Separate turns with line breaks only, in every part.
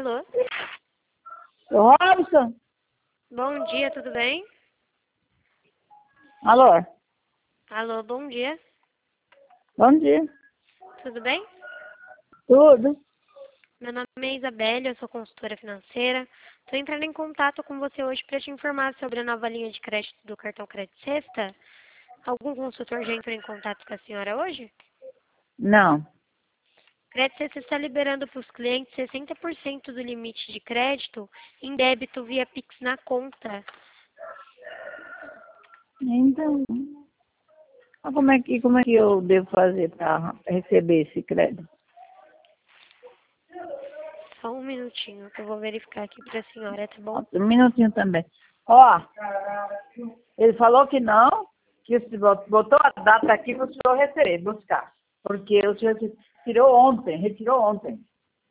Alô?
Robson?
Bom dia, tudo bem?
Alô?
Alô, bom dia.
Bom dia.
Tudo bem?
Tudo?
Meu nome é Isabelle, eu sou consultora financeira. Estou entrando em contato com você hoje para te informar sobre a nova linha de crédito do cartão Crédito Sexta. Algum consultor já entrou em contato com a senhora hoje?
Não.
Crédito Sexta está liberando para os clientes 60% do limite de crédito em débito via Pix na conta.
Então, como é que eu devo fazer para receber esse crédito?
Só um minutinho que eu vou verificar aqui para a senhora, tá bom?
Um minutinho também. Ó, ele falou que não, que se botou a data aqui para o senhor receber, buscar. Porque o senhor retirou ontem.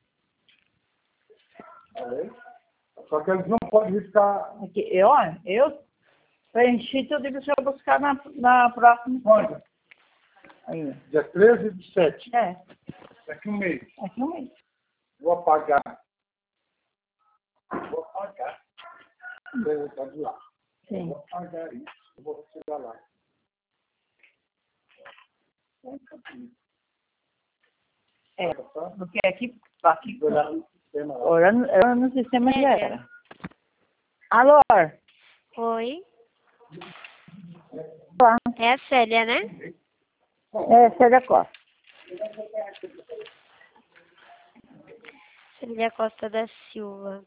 Só que eles não podem riscar.
Aqui, eu preenchi tudo para o senhor buscar na próxima.
Quando?
Aí.
Dia 13/7.
É,
Daqui um mês.
aqui um mês.
Vou apagar. Está de lá.
Sim.
Vou apagar isso. Eu vou receber lá.
É, porque aqui
Olhar no sistema lá.
olhando no sistema já era. Alô?
Oi,
Olá.
é a Célia, né?
É, Célia Costa.
Célia Costa da Silva.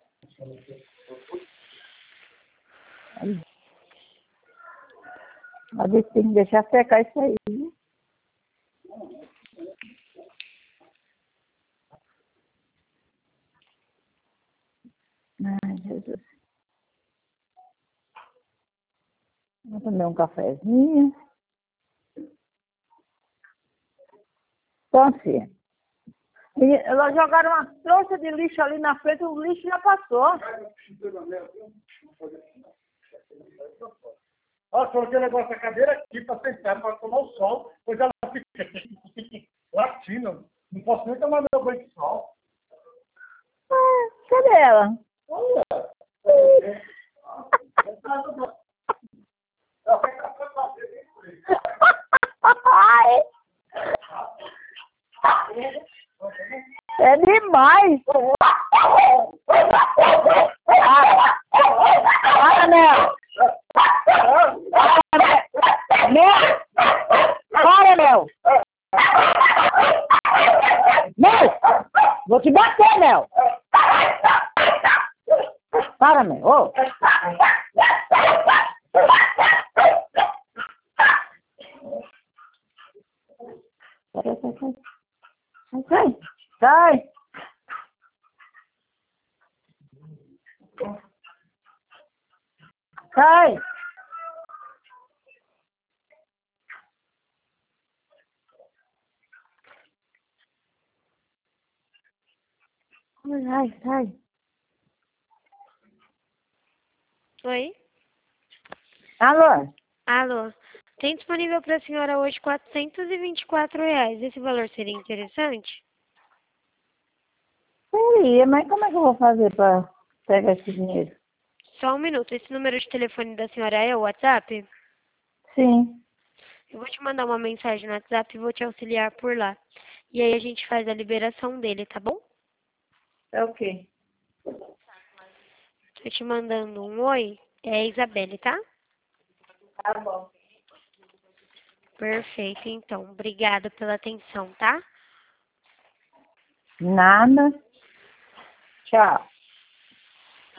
Mas tem que deixar secar isso aí. Viu? Ai, Jesus. Vou tomar um cafezinho. Então, assim, elas jogaram uma trouxa de lixo ali na frente, o lixo já passou.
Ó, coloquei o negócio da cadeira aqui para sentar, para tomar o sol, pois ela fica latindo. Não posso nem tomar meu banho de sol.
Ah, cadê ela?
Olha.
Ai, é demais. Para, Mel. Para, Mel. Mel, vou te bater, Mel. Para, Mel. Ô. Sai. Sai. Sai. Sai, sai.
Oi?
Alô?
Alô? Tem disponível para a senhora hoje R$ 424. Esse valor seria interessante?
Seria, mas como é que eu vou fazer para pegar esse dinheiro?
Só um minuto. Esse número de telefone da senhora é o WhatsApp?
Sim.
Eu vou te mandar uma mensagem no WhatsApp e vou te auxiliar por lá. E aí a gente faz a liberação dele, tá bom?
É o quê?
Tô te mandando um oi. É a Isabelle, tá?
Tá bom.
Perfeito, então. Obrigada pela atenção, tá?
Nada. Tchau.